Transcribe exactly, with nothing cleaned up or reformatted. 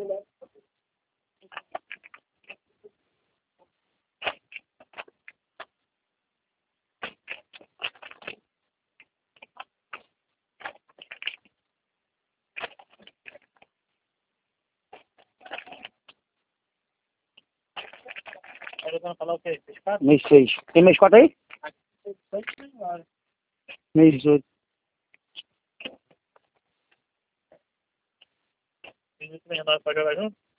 Falar o quê? Mês seis. Tem mês quatro aí? Mês dezoito. Tem muito bem andado pra jogar junto?